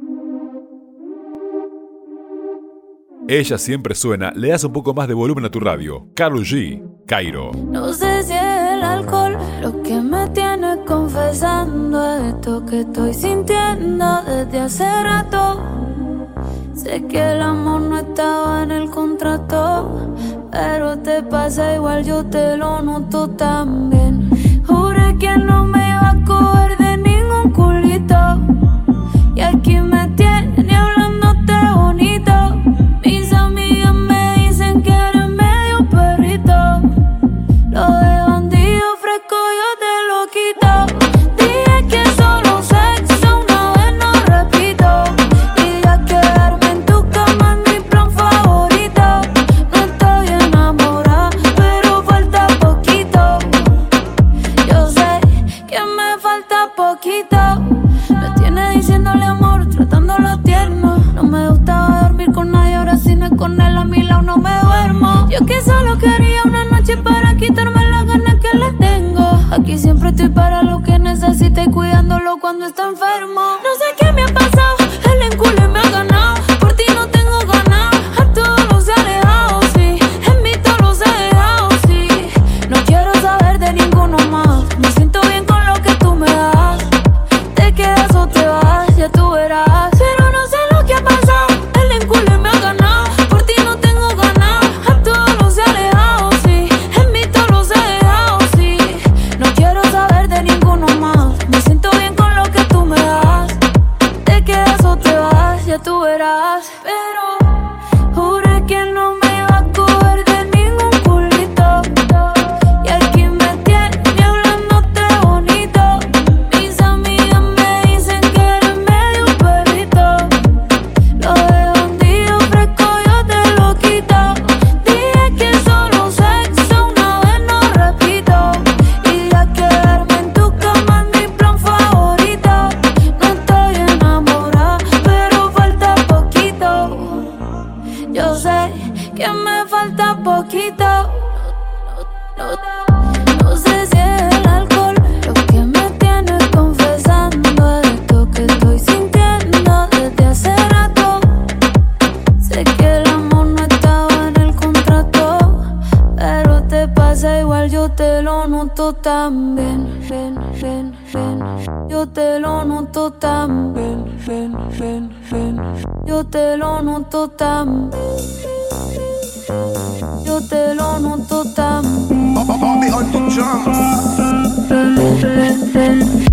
Ella siempre suena, le das un poco más de volumen a tu radio. Karol G, Cairo. No sé si es el alcohol lo que me tiene confesando esto que estoy sintiendo desde hace rato. Sé que el amor no estaba en el contrato, pero te pasa igual, yo te lo noto también. Juré que no me iba a coger de ningún culito, y aquí me tiene hablándote bonito. Mis amigas me dicen que eres medio perrito, lo de bandido fresco yo te lo quito. Dije que solo sexo una vez, no repito, y ya quedarme en tu cama es mi plan favorito. No estoy enamorada, pero falta poquito. Yo sé que me falta poquito. Me tiene diciéndole amor, tratándolo tierno. No me gustaba dormir con nadie, ahora si no es con él a mi lado no me duermo. Yo que solo quería una noche para quitarme las ganas que le tengo. Aquí siempre estoy para lo que necesite y cuidándolo cuando está enfermo. No sé qué me ha pasado, el encule me ha ganado. Por ti no tengo ganas, a todos los he alejado, sí. En mí todos los he dejado, sí. No quiero saber de ninguno más. Me siento bien con lo que tú me das. Te quedas o te vas, ya tú verás. Pero no sé lo que ha pasado, el encule me ha ganado. Por ti no tengo ganas, a todos los he alejado, sí. En mí todos los he dejado, sí. No quiero saber de ninguno más. Me siento bien con lo que tú me das. Te quedas o te vas, ya tú verás. Pero juré que no me iba a coger de ningún culito, y aquí me tiene hablándote bonito. Mis amigas me dicen que eres medio perrito, lo de bandido fresco yo te lo quito. Dije que solo sexo una vez, no repito, y ya quedarme en tu cama es mi plan favorito. No estoy enamorada, pero falta poquito. Yo sé que me falta poquito. No sé si es el alcohol lo que me tiene confesando esto que estoy sintiendo desde hace rato. Sé que el amor no estaba en el contrato, pero te pasa igual, yo te lo noto también. Ven, ven, ven. Yo te lo noto también. Ven, ven, ven. Yo te lo noto también. Yo te lo noto también. Bobby on the drums. Ven, ven, ven.